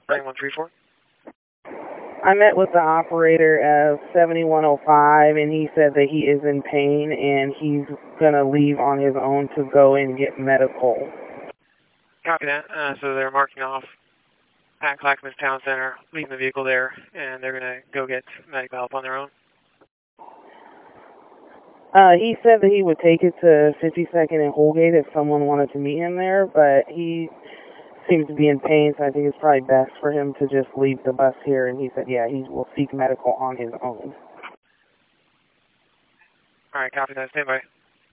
9134. I met with the operator of 7105, and he said that he is in pain, and he's going to leave on his own to go and get medical. Copy that. So they're marking off at Clackamas Town Center, leaving the vehicle there, and they're going to go get medical help on their own. He said that he would take it to 52nd and Holgate if someone wanted to meet him there, but he seems to be in pain, so I think it's probably best for him to just leave the bus here, and he said, yeah, he will seek medical on his own. All right, copy that. Stand by.